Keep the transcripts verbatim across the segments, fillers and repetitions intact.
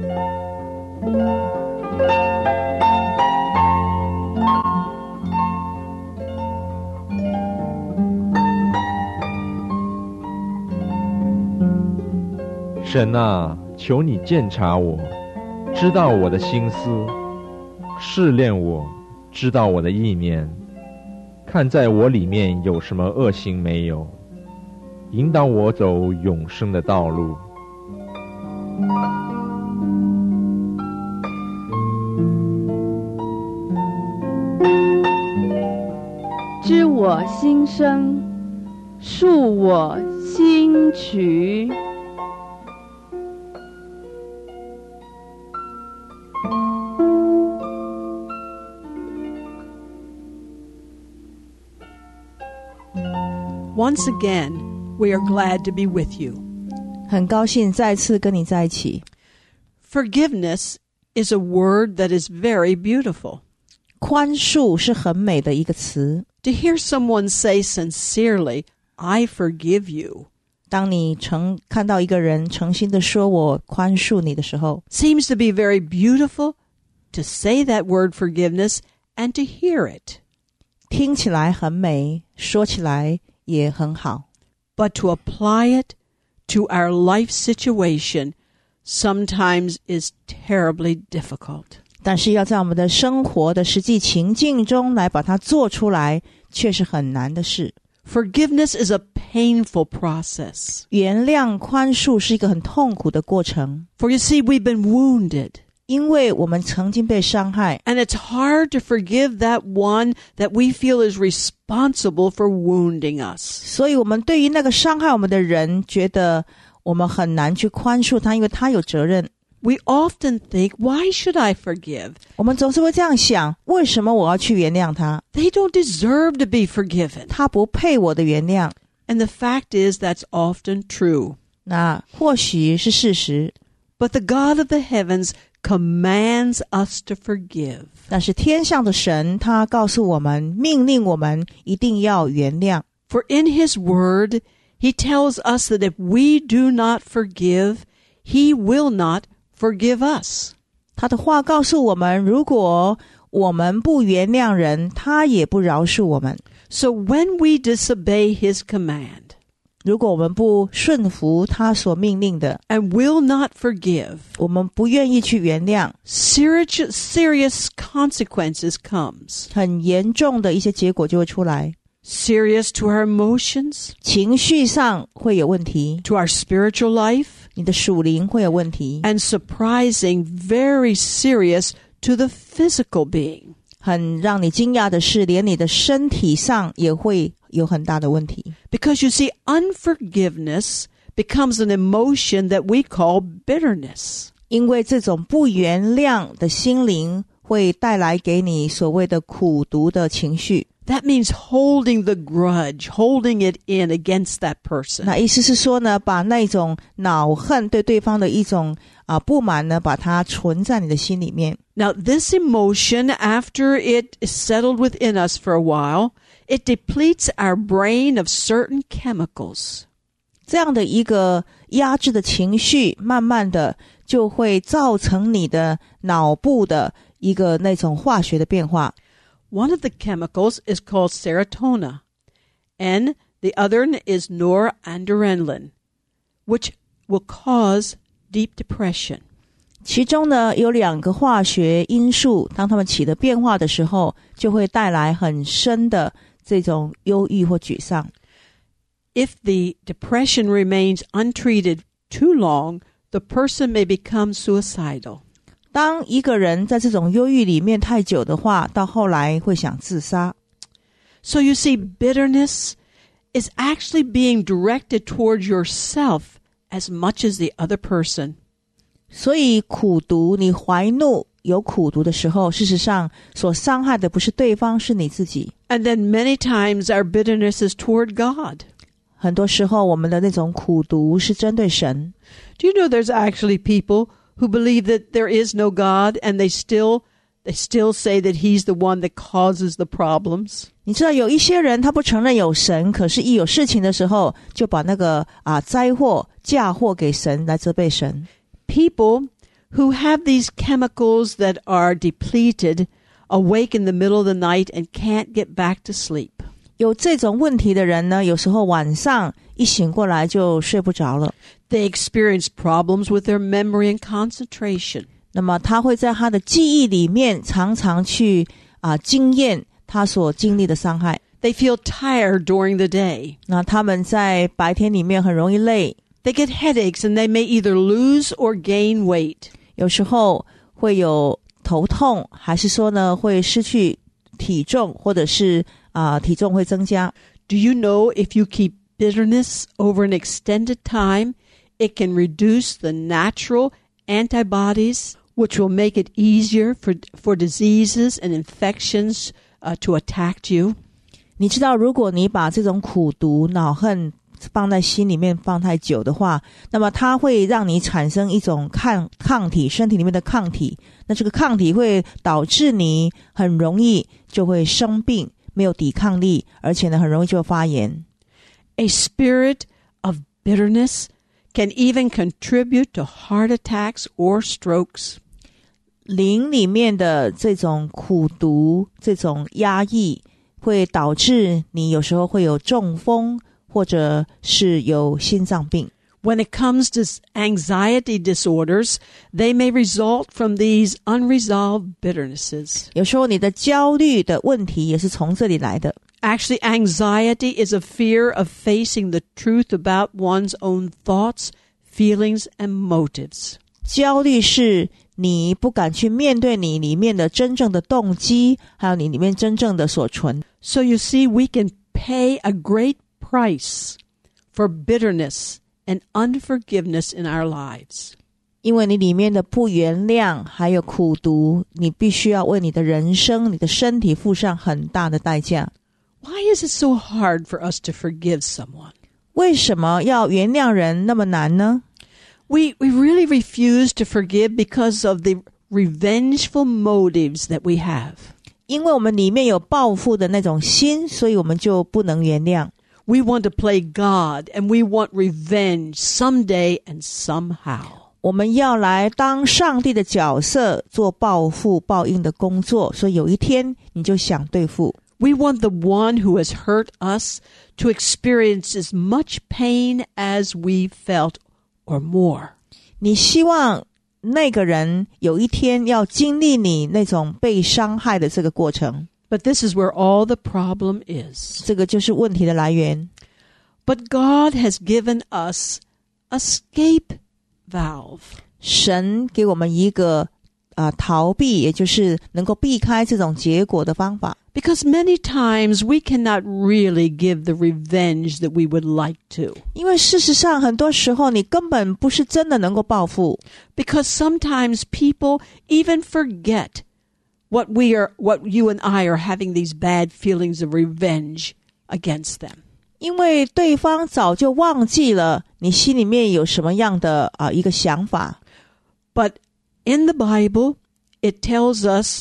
神啊，求你鉴察我，知道我的心思，试炼我，知道我的意念，看在我里面有什么恶行没有，引导我走永生的道路。 知我心声，述我心曲。 Once again, we are glad to be with you. 很高兴再次跟你在一起。 Forgiveness is a word that is very beautiful. 宽恕是很美的一个词。 To hear someone say sincerely, I forgive you. 当你诚看到一个人诚心的说我宽恕你的时候， seems to be very beautiful to say that word forgiveness and to hear it. 听起来很美，说起来也很好。 But to apply it to our life situation sometimes is terribly difficult. 但是要在我们的生活的实际情境中来把它做出来，却是很难的事。 Forgiveness is a painful process. 原谅宽恕是一个很痛苦的过程。 For you see, we've been wounded. 因为我们曾经被伤害。 And it's hard to forgive that one that we feel is responsible for wounding us. 所以我们对于那个伤害我们的人，觉得我们很难去宽恕他，因为他有责任。 We often think, why should I forgive? 我们总是会这样想，为什么我要去原谅他？ They don't deserve to be forgiven. 他不配我的原谅。 And the fact is that's often true. 那或许是事实。 But the God of the heavens commands us to forgive. 但是天上的神，他告诉我们，命令我们一定要原谅。 For in his word, he tells us that if we do not forgive, he will not forgive us. 他的话告诉我们，如果我们不原谅人，他也不饶恕我们。 So when we disobey his command, 如果我们不顺服他所命令的 and will not forgive, 我们不愿意去原谅， serious, serious consequences comes. 很严重的一些结果就会出来。 Serious to our emotions, 情绪上会有问题， to our spiritual life, 你的属灵会有问题， and surprising, very serious to the physical being. 很让你惊讶的是，连你的身体上也会有很大的问题。 Because you see, unforgiveness becomes an emotion that we call bitterness. 因为这种不原谅的心灵会带来给你所谓的苦毒的情绪。 That means holding the grudge, holding it in against that person. 那意思是说呢，把那种恼恨对对方的一种啊不满呢，把它存在你的心里面。 Now, this emotion, after it is settled within us for a while, it depletes our brain of certain chemicals. 这样的一个压制的情绪，慢慢的就会造成你的脑部的一个那种化学的变化。 One of the chemicals is called serotonin, and the other is noradrenaline, which will cause deep depression. 其中呢有两个化学因素，当它们起了变化的时候，就会带来很深的这种忧郁或沮丧。 If the depression remains untreated too long, the person may become suicidal. 当一个人在这种忧郁里面太久的话，到后来会想自杀。 So you see, bitterness is actually being directed towards yourself as much as the other person. 所以苦毒，你怀怒有苦毒的时候，事实上所伤害的不是对方，是你自己。 And then many times our bitterness is toward God. 很多时候我们的那种苦毒是针对神。 Do you know there's actually people who believe that there is no God, and they still they still say that he's the one that causes the problems? 你知道有一些人他不承认有神，可是一有事情的时候就把那个啊灾祸嫁祸给神，来责备神。 People who have these chemicals that are depleted awake in the middle of the night and can't get back to sleep. 有这种问题的人呢，有时候晚上一醒过来就睡不着了。 They experience problems with their memory and concentration. 那么他会在他的记忆里面常常去啊经验他所经历的伤害。 They feel tired during the day. 那他们在白天里面很容易累。 They get headaches and they may either lose or gain weight. 有时候会有头痛，还是说呢会失去体重，或者是啊、呃、体重会增加。 Do you know if you keep bitterness over an extended time, it can reduce the natural antibodies, which will make it easier for for diseases and infections uh, to attack you? 你知道，如果你把这种苦毒、恼恨放在心里面放太久的话，那么它会让你产生一种抗抗体，身体里面的抗体。那这个抗体会导致你很容易就会生病，没有抵抗力，而且呢很容易就发炎。 A spirit of bitterness can even contribute to heart attacks or strokes. 灵里面的这种苦毒、这种压抑，会导致你有时候会有中风，或者是有心脏病。 When it comes to anxiety disorders, they may result from these unresolved bitternesses. 有时候你的焦虑的问题也是从这里来的。 Actually, anxiety is a fear of facing the truth about one's own thoughts, feelings, and motives. 焦虑是你不敢去面对你里面的真正的动机，还有你里面真正的所存。 So you see, we can pay a great price for bitterness and unforgiveness in our lives. 因为你里面的不原谅还有苦毒，你必须要为你的人生、你的身体付上很大的代价。 Why is it so hard for us to forgive someone? 为什么要原谅人那么难呢？ We, we really refuse to forgive because of the revengeful motives that we have. 因为我们里面有报复的那种心，所以我们就不能原谅。 We want to play God and we want revenge someday and somehow. 我们要来当上帝的角色，做报复报应的工作，所以有一天你就想对付。 We want the one who has hurt us to experience as much pain as we felt or more. 你希望那个人有一天要经历你那种被傷害的這個過程。 But this is where all the problem is. 這個就是問題的來源。 But God has given us a escape valve. 神給我們一個、呃、逃避，也就是能夠避開這種結果的方法。 Because many times we cannot really give the revenge that we would like to. 因為事實上很多時候你根本不是真的能夠報復。 Because sometimes people even forget what we are, what you and I are having these bad feelings of revenge against them. 因為對方早就忘記了你心裡面有什麼樣的、呃、一個想法。 But in the Bible, it tells us,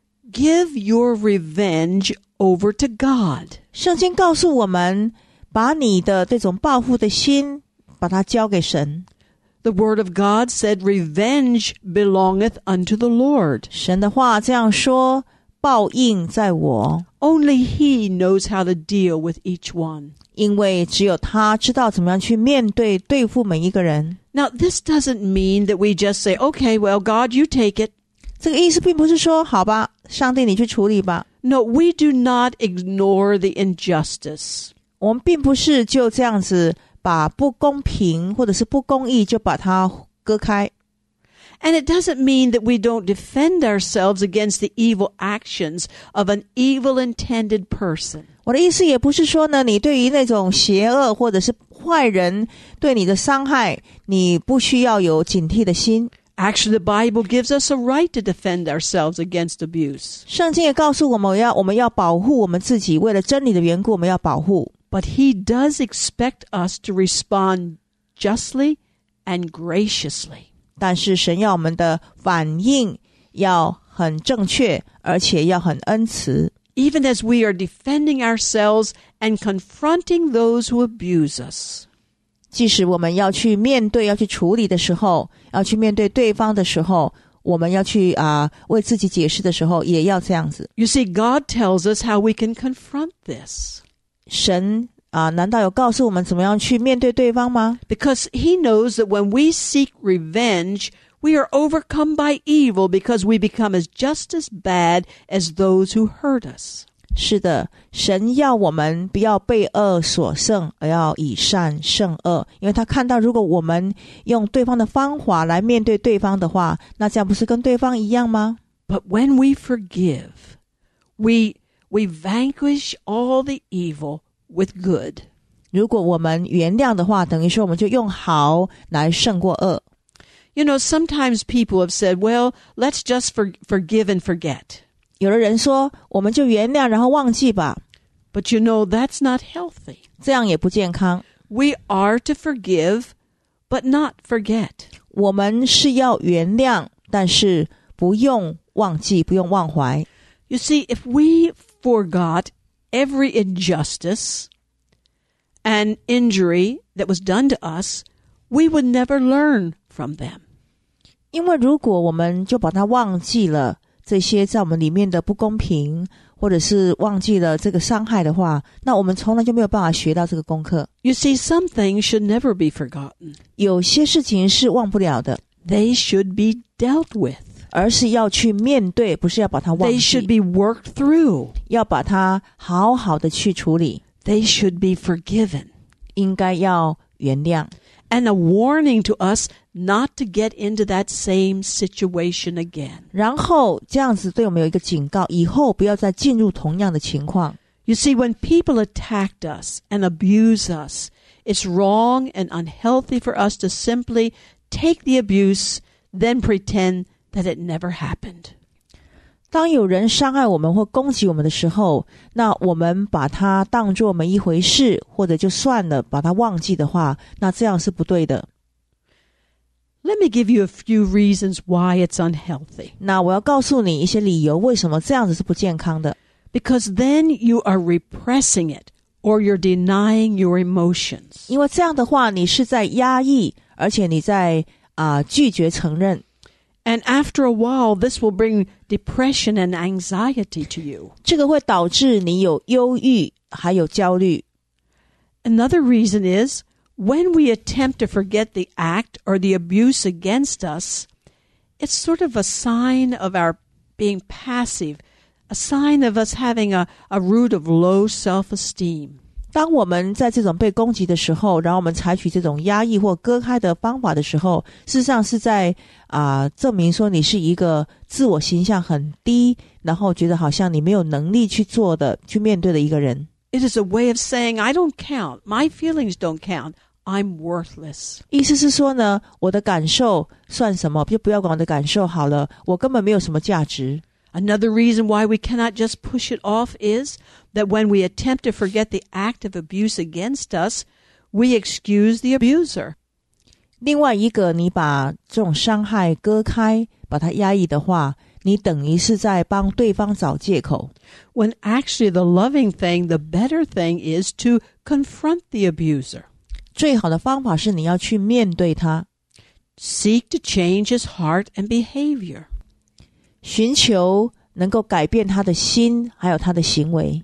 give your revenge over to God. 聖經告訴我們，把你的這種報復的心，把它交給神。 The word of God said, revenge belongeth unto the Lord. 神的話這樣說，報應在我。 Only He knows how to deal with each one. 因為只有他知道怎麼樣去面對對付每一個人。 Now, this doesn't mean that we just say, okay, well, God, you take it. 這個意思並不是說，好吧，上帝你去處理吧。 No, we do not ignore the injustice. 我們並不是就這樣子把不公平或者是不公義就把它割開。 And it doesn't mean that we don't defend ourselves against the evil actions of an evil intended person. 我的意思也不是說呢，你對於那種邪惡或者是壞人對你的傷害，你不需要有警惕的心。 Actually, the Bible gives us a right to defend ourselves against abuse. 聖經也告訴我們要我們要保護我們自己，為了真理的緣故，我們要保護。 But He does expect us to respond justly and graciously. 但是神要我們的反應要很正確，而且要很恩慈。 Even as we are defending ourselves and confronting those who abuse us. 即使我们要去面对要去处理的时候，要去面对对方的时候，我们要去啊、呃、为自己解释的时候，也要这样子。 You see, God tells us how we can confront this. 神啊、呃，难道有告诉我们怎么样去面对对方吗？ Because he knows that when we seek revenge, we are overcome by evil because we become as just as bad as those who hurt us. 是的，神要我们不要被恶所胜，而要以善胜恶，因为他看到如果我们用对方的方法来面对对方的话，那这样不是跟对方一样吗？ But when we forgive, we we vanquish all the evil with good. 如果我们原谅的话，等于说我们就用好来胜过恶。 You know, sometimes people have said, well, let's just for, forgive and forget. 有的人说我们就原谅然后忘记吧， But you know, that's not healthy. 这样也不健康。 We are to forgive, but not forget. 我们是要原谅，但是不用忘记，不用忘怀。 You see, if we forgot every injustice and injury that was done to us, we would never learn from them. 因为如果我们就把它忘记了这些在我们里面的不公平，或者是忘记了这个伤害的话，那我们从来就没有办法学到这个功课。 You see, some things should never be forgotten. 有些事情是忘不了的， They should be dealt with. 而是要去面对，不是要把它忘 They should 记， be worked through. 要把它好好的去处理， They should be forgiven. 应该要原谅。 And a warning to us not to get into that same situation again. 然后这样子对我们有一个警告，以后不要再进入同样的情况。 You see, when people attacked us and abuse us, it's wrong and unhealthy for us to simply take the abuse, then pretend that it never happened. 当有人伤害我们或攻击我们的时候，那我们把它当作没一回事，或者就算了，把它忘记的话，那这样是不对的。 Let me give you a few reasons why it's unhealthy. 那我要告诉你一些理由，为什么这样子是不健康的。 Because then you are repressing it, or you're denying your emotions. 因为这样的话，你是在压抑，而且你在啊、呃、拒绝承认。 And after a while, this will bring depression and anxiety to you. 这个会导致你有忧郁，还有焦虑。 Another reason is, when we attempt to forget the act or the abuse against us, it's sort of a sign of our being passive, a sign of us having a, a root of low self-esteem. 当我们在这种被攻击的时候，然后我们采取这种压抑或割开的方法的时候，事实上是在啊、呃、证明说你是一个自我形象很低，然后觉得好像你没有能力去做的、去面对的一个人。 It is a way of saying, I don't count. My feelings don't count. I'm worthless. 意思是说呢，我的感受算什么？就不要管我的感受好了，我根本没有什么价值。 Another reason why we cannot just push it off is that when we attempt to forget the act of abuse against us, we excuse the abuser. 另外一个，你把这种伤害割开，把它压抑的话，你等于是在帮对方找借口。 When actually the loving thing, the better thing is to confront the abuser. 最好的方法是你要去面对他， Seek to change his heart and behavior. 寻求能够改变他的心，还有他的行为。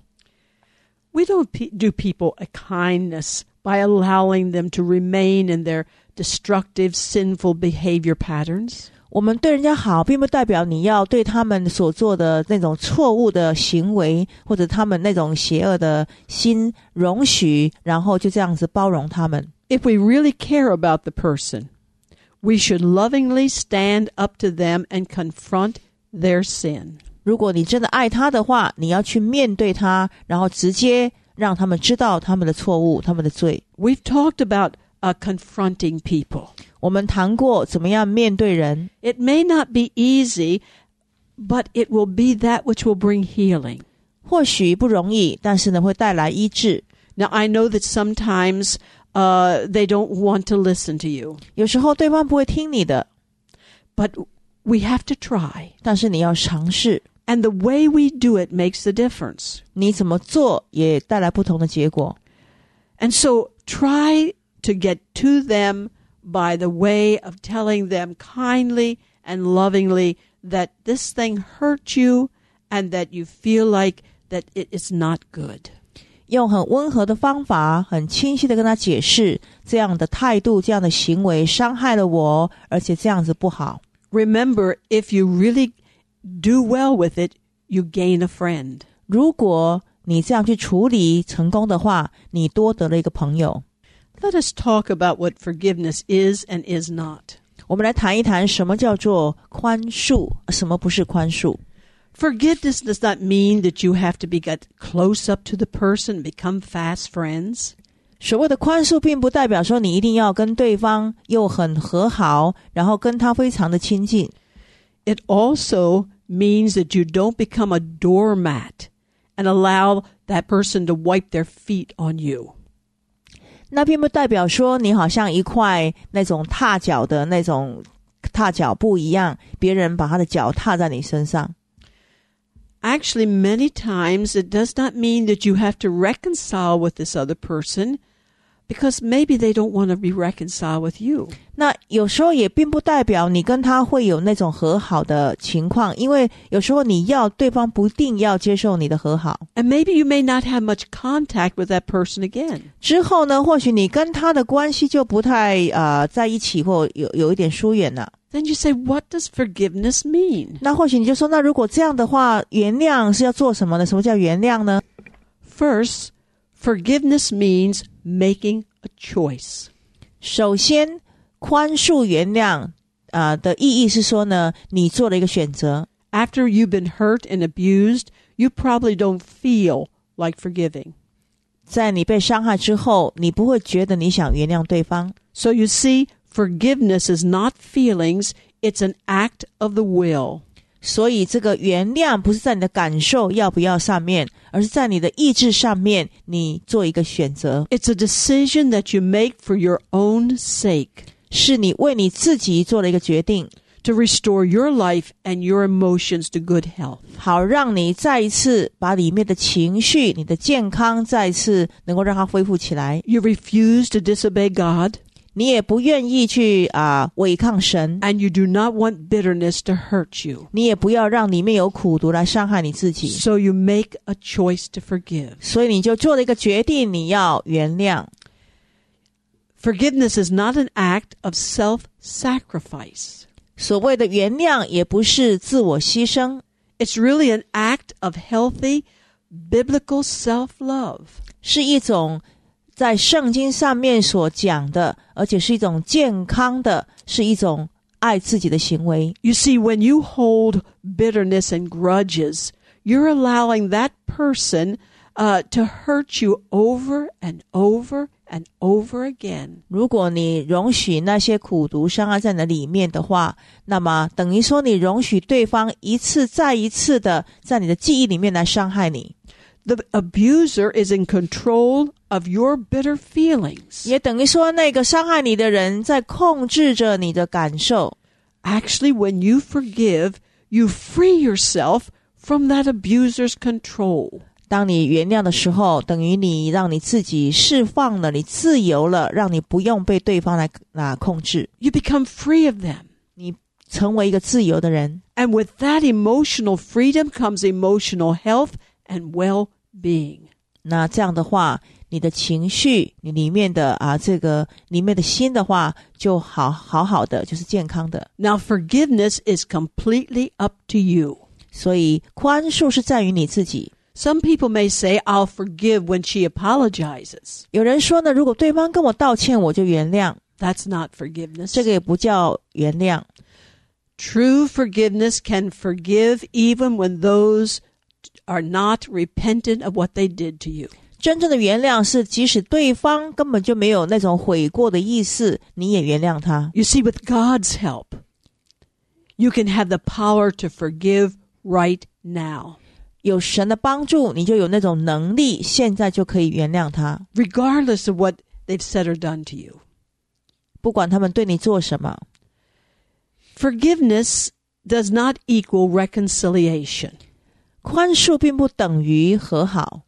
We don't pe- do people a kindness by allowing them to remain in their destructive, sinful behavior patterns. 我们对人家好，并不代表你要对他们所做的那种错误的行为，或者他们那种邪恶的心容许，然后就这样子包容他们。 If we really care about the person, we should lovingly stand up to them and confront their sin. 如果你真的爱他的话，你要去面对他，然后直接让他们知道他们的错误，他们的罪。 We've talked about uh, confronting people. 我们谈过怎么样面对人， It may not be easy, but it will be that which will bring healing. 或许不容易，但是呢会带来医治。 Now, I know that sometimes uh, they don't want to listen to you, 有时候对方不会听你的， but we have to try. 但是你要尝试， And the way we do it makes the difference. 你怎么做也带来不同的结果。 And so try to get to them by the way of telling them kindly and lovingly that this thing hurt you and that you feel like that it is not good. 用很温和的方法，很清晰的跟他解释，这样的态度，这样的行为伤害了我，而且这样子不好。 Remember, if you really do well with it, you gain a friend. 如果你这样去处理成功的话，你多得了一个朋友。 Let us talk about what forgiveness is and is not. 我们来谈一谈什么叫做宽恕，什么不是宽恕。 Forgiveness does not mean that you have to be get close up to the person and become fast friends. 所谓的宽恕并不代表说你一定要跟对方又很和好，然后跟他非常的亲近。 It also means that you don't become a doormat and allow that person to wipe their feet on you. 那并不代表说你好像一块那种踏脚的那种踏脚布一样，别人把他的脚踏在你身上。 Actually, many times it does not mean that you have to reconcile with this other person because maybe they don't want to be reconciled with you. 那有时候也并不代表你跟他会有那种和好的情况，因为有时候你要对方不一定要接受你的和好。 And maybe you may not have much contact with that person again. 之后呢，或许你跟他的关系就不太呃在一起，或有有一点疏远了。 Then you say, what does forgiveness mean? 那或许你就说，那如果这样的话，原谅是要做什么呢？什么叫原谅呢？ First, forgiveness means making a choice. 首先，宽恕原谅啊、呃、的意义是说呢，你做了一个选择。 After you've been hurt and abused, you probably don't feel like forgiving. 在你被伤害之后，你不会觉得你想原谅对方。 So you see, forgiveness is not feelings, it's an act of the will. 所以这个原谅不是在你的感受要不要上面，而是在你的意志上面，你做一个选择。 It's a decision that you make for your own sake. 是你为你自己做了一个决定， to restore your life and your emotions to good health. 好让你再一次把里面的情绪，你的健康再一次能够让它恢复起来。 You refuse to disobey God. 你也不愿意去啊、呃、违抗神， And you do not want bitterness to hurt you. 你也不要让里面有苦毒来伤害你自己。 So you make a choice to forgive. 所以你就做了一个决定，你要原谅。 Forgiveness is not an act of self-sacrifice. 所谓的原谅也不是自我牺牲， It's really an act of healthy, biblical self-love. 是一种在圣经上面所讲的，而且是一种健康的，是一种爱自己的行为。 You see, when you hold bitterness and grudges, you're allowing that person uh, to hurt you over and over and over again. 如果你容许那些苦毒伤害在你的里面的话，那么等于说你容许对方一次再一次的在你的记忆里面来伤害你。 The abuser is in control of your bitter feelings. 也等于说那个伤害你的人在控制着你的感受。 Actually, when you forgive, you free yourself from that abuser's control. 当你原谅的时候，等于你让你自己释放了，你自由了，让你不用被对方来啊控制。 You become free of them. 你成为一个自由的人。 And with that emotional freedom comes emotional health and well-being. 那这样的话，你的情绪，你里面的啊这个里面的心的话，就好好好的，就是健康的。 Now, forgiveness is completely up to you. 所以宽恕是在于你自己。 Some people may say, I'll forgive when she apologizes. 有人说呢，如果对方跟我道歉，我就原谅。 That's not forgiveness. 这个也不叫原谅。 True forgiveness can forgive even when those are not repentant of what they did to you. 真正的原谅是，即使对方根本就没有那种悔过的意思，你也原谅他。 You see, with God's help, you can have the power to forgive right now. 有神的帮助，你就有那种能力，现在就可以原谅他， Regardless of what they've said or done to you. 不管他们对你做什么。 Forgiveness does not equal reconciliation. 宽恕并不等于和好。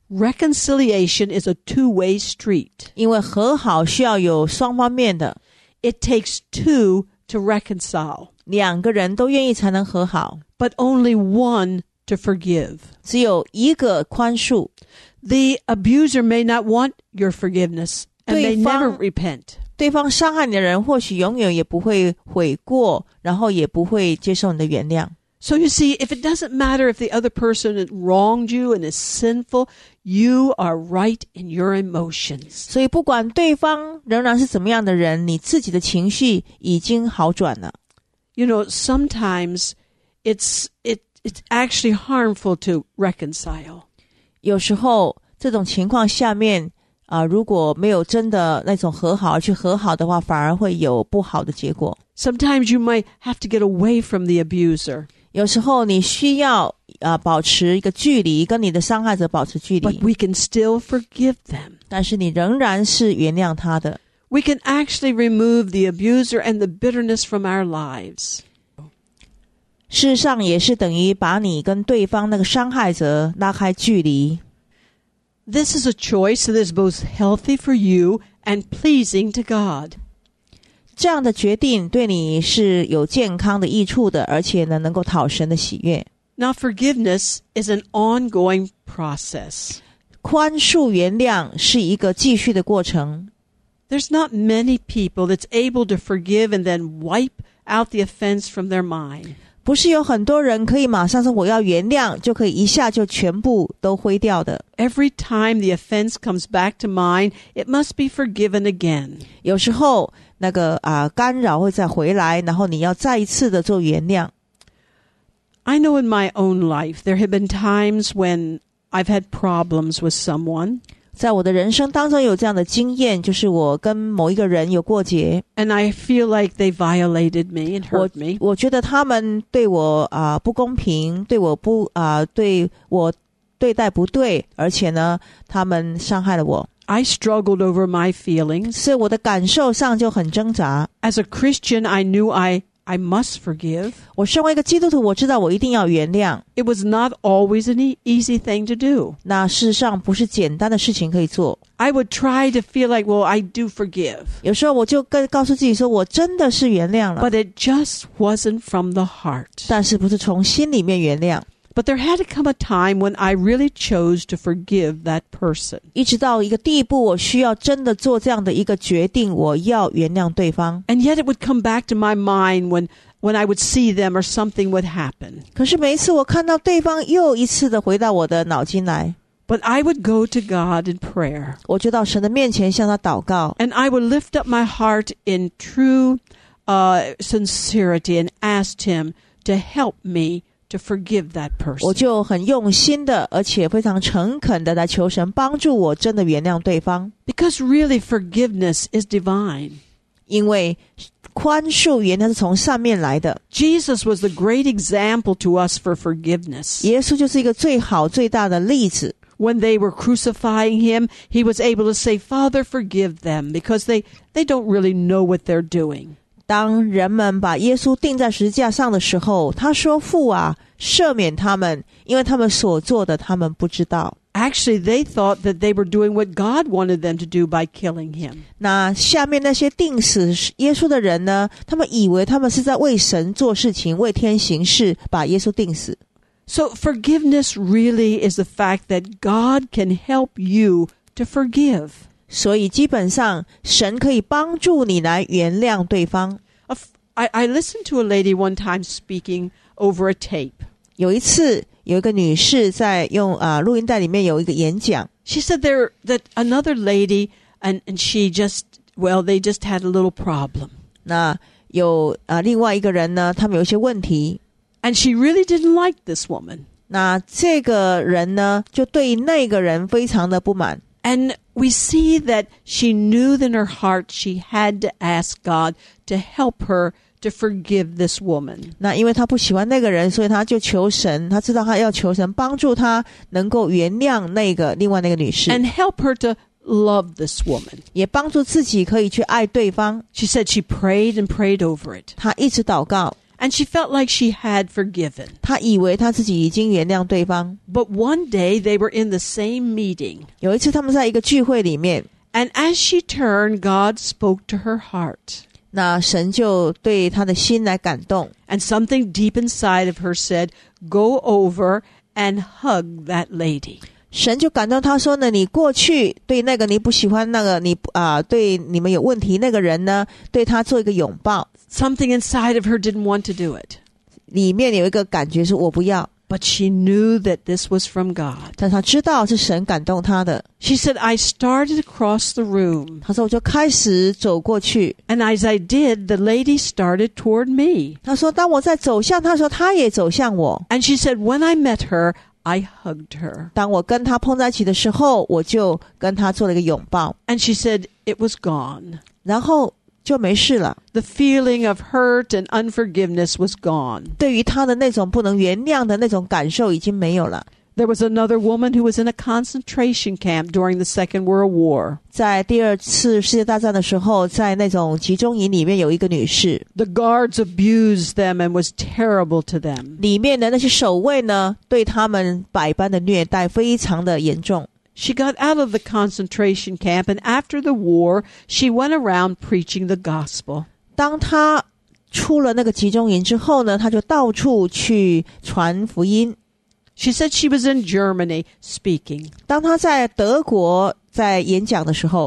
Reconciliation is a two-way street. 因为和好需要有双方面的， It takes two to reconcile, 两个人都愿意才能和好， but only one to forgive. 只有一个宽恕。 The abuser may not want your forgiveness, and may 对方- never repent. 对方伤害你的人或许永远也不会悔过，然后也不会接受你的原谅。 So you see, if it doesn't matter if the other person had wronged you and is sinful, you are right in your emotions. 所以不管对方仍然是怎么样的人，你自己的情绪已经好转了。 You know, sometimes it's it it's actually harmful to reconcile. 有时候这种情况下面啊、呃，如果没有真的那种和好而去和好的话，反而会有不好的结果。 Sometimes you might have to get away from the abuser, 有时候你需要啊、呃、保持一个距离，跟你的伤害者保持距 but 离， we can still forgive them. 但是你仍然是原谅他的。 We can actually remove the abuser and the bitterness from our lives. 事实上也是等于把你跟对方那个伤害者拉开距离。 This is a choice that is both healthy for you and pleasing to God. 这样的决定对你是有健康的益处的，而且呢能够讨神的喜悦。 Now, forgiveness is an ongoing process. 宽恕原谅是一个继续的过程。 There's not many people that's able to forgive and then wipe out the offense from their mind. 不是有很多人可以马上说我要原谅，就可以一下就全部都挥掉的。 Every time the offense comes back to mind, it must be forgiven again. 有时候那个啊、干扰会再回来，然后你要再一次的做原谅。 I know in my own life there have been times when I've had problems with someone, 在我的人生当中有这样的经验，就是我跟某一个人有过节， and I feel like they violated me and 我 hurt me. 我觉得他们对我啊、不公平，对我不啊、对我对待不对，而且呢，他们伤害了我， I struggled over my feelings. 所以我的感受上就很挣扎。 As a Christian, I knew I, I must forgive. 我身为一个基督徒，我知道我一定要原谅。 It was not always an e- easy thing to do. 那事实上不是简单的事情可以做。 I would try to feel like, well, I do forgive. 有时候我就跟告诉自己说，我真的是原谅了， But it just wasn't from the heart. 但是不是从心里面原谅。 But there had to come a time when I really chose to forgive that person. 一直到一个地步，我需要真的做这样的一个决定，我要原谅对方。 And yet it would come back to my mind when, when I would see them or something would happen. 可是每一次我看到对方又一次的回到我的脑筋来， But I would go to God in prayer. 我就到神的面前向他祷告， And I would lift up my heart in true uh, sincerity and asked him to help me to forgive that 我 person. 就很用心的，而且非常诚恳的来求神帮助我真的原谅对方。 Because really forgiveness is divine. 因为宽恕原来是从上面来的， Jesus was the great example to us for forgiveness. 耶稣就是一个最好最大的例子。 When they were crucifying him, he was able to say, Father, forgive them, because they, they don't really know what they're doing. 当人们把耶稣钉在十字架上的时候，他说：“父啊，赦免他们，因为他们所做的，他们不知道。” Actually, they thought that they were doing what God wanted them to do by killing him. 那下面那些钉死耶稣的人呢？他们以为他们是在为神做事情，为天行事，把耶稣钉死。 So forgiveness really is the fact that God can help you to forgive. 所以基本上，神可以帮助你来原谅对方。 A f- I, I listened to a lady one time speaking over a tape. 有一次，有一个女士在用啊、呃、录音带里面有一个演讲， She said there that another lady and, and she just, well, they just had a little problem. 那有啊、呃、另外一个人呢，他们有一些问题。 And she really didn't like this woman. 那这个人呢，就对那个人非常的不满。 And we see that she knew in her heart she had to ask God to help her to forgive this woman. 那因为他不喜欢那个人，所以他就求神，他知道他要求神帮助他能够原谅那个另外那个女士， And help her to love this woman. 也帮助自己可以去爱对方。 She said she prayed and prayed over it. 他一直祷告， and she felt like she had forgiven. 她以为她自己已经原谅对方。 But one day they were in the same meeting, 有一次他们在一个聚会里面， and as she turned, God spoke to her heart. 那神就对她的心来感动， And something deep inside of her said, go over and hug that lady. 神就感动她说呢，你过去对那个你不喜欢那个你啊、呃、对你们有问题那个人呢，对他做一个拥抱。 Something inside of her didn't want to do it, 里面有一个感觉是我不要， but she knew that this was from God. 但她知道是神感动她的。 She said, I started across the room, 她说我就开始走过去， and as I did, the lady started toward me. 她说当我在走向她的时候，她也走向我。 And she said, when I met her, I hugged her. 当我跟她碰在一起的时候，我就跟她做了一个拥抱， And she said, it was gone. 然后就没事了。 The feeling of hurt and unforgiveness was gone. 对于她的那种不能原谅的那种感受已经没有了。 There was another woman who was in a concentration camp during the Second World War. 在第二次世界大战的时候，在那种集中营里面有一个女士， The guards abused them and was terrible to them. 里面的那些守卫呢，对他们百般的虐待，非常的严重。 She got out of the concentration camp, and after the war, she went around preaching the gospel. 当她出了那个集中营之后呢，她就到处去传福音。 She said she was in Germany speaking. 当她在德国在演讲的时候，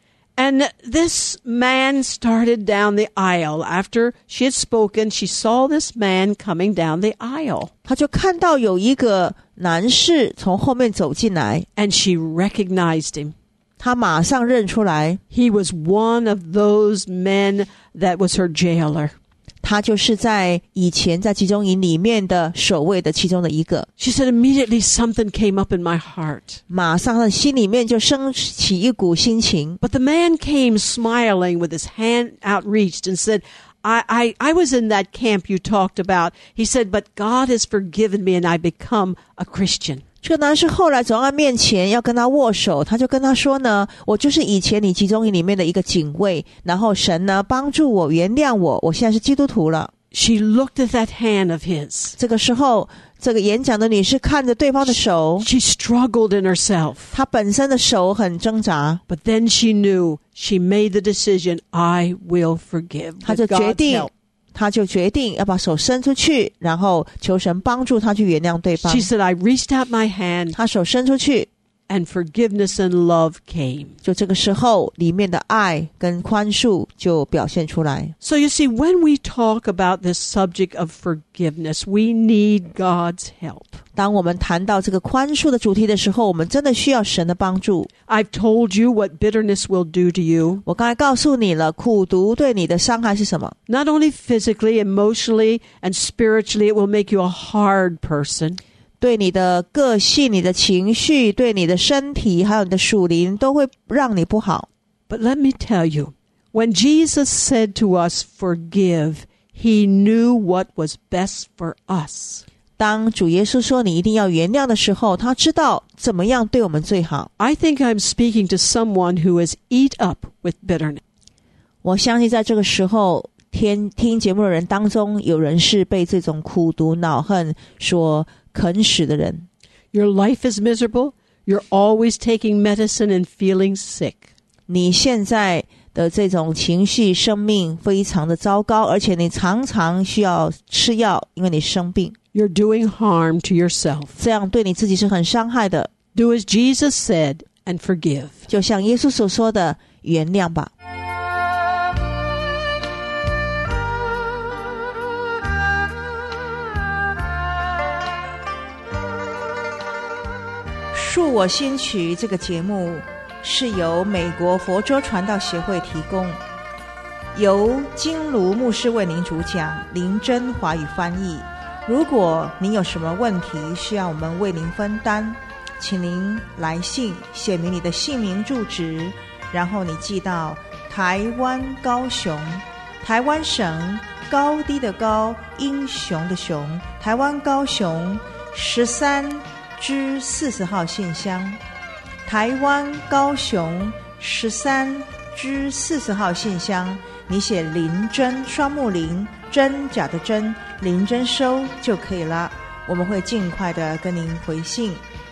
And this man started down the aisle. After she had spoken, she saw this man coming down the aisle. 她就看到有一个男士从后面走进来， And she recognized him. 她马上认出来， He was one of those men that was her jailer. 他就是在以前在集中营里面的守卫的其中的一个。 She said, immediately something came up in my heart. 马上他的心里面就升起一股心情。 But the man came smiling with his hand outreached and said, I, I, I was in that camp you talked about. He said, but God has forgiven me and I become a Christian. 这个男士后来走到他面前要跟他握手，他就跟他说呢，我就是以前你集中营里面的一个警卫，然后神呢帮助我原谅我，我现在是基督徒了。 She looked at that hand of his. 这个时候这个演讲的女士看着对方的手， She struggled in herself. 她本身的手很挣扎， But then she knew, she made the decision, I will forgive. 她就 With 决 God's 定 help. 她就决定要把手伸出去，然后求神帮助她去原谅对方。 She said, I reached out my hand 她手伸出去， and forgiveness and love came. 就这个时候里面的爱跟宽恕就表现出来。 So you see, when we talk about this subject of forgiveness, we need God's help. 当我们谈到这个宽恕的主题的时候，我们真的需要神的帮助。 I've told you what bitterness will do to you. 我刚才告诉你了，苦毒对你的伤害是什么？ Not only physically, emotionally, and spiritually, it will make you a hard person. 对你的个性、你的情绪、对你的身体，还有你的属灵，都会让你不好。 But let me tell you, when Jesus said to us, forgive, he knew what was best for us. 当主耶稣说你一定要原谅的时候，他知道怎么样对我们最好。 I think I'm speaking to someone who is eat up with bitterness. 我相信在这个时候，听听节目的人当中，有人是被这种苦毒、恼恨所啃食的人。 Your life is miserable. You're always taking medicine and feeling sick. 你现在的这种情绪、生命非常的糟糕，而且你常常需要吃药，因为你生病。 You're doing harm to yourself. 这样对你自己是很伤害的。 Do as Jesus said and forgive. 就像耶稣所说的，原谅吧。恕我心曲这个节目是由美国佛州传道协会提供，由金卢牧师为您主讲，林真华语翻译。如果您有什么问题需要我们为您分担，请您来信写明你的姓名住址，然后你寄到台湾高雄，台湾省高低的高，英雄的雄，台湾高雄十三之四十号信箱，台湾高雄十三之四十号信箱。 你写林真，双木林，真假的真，林真收就可以了，我们会尽快的跟您回信。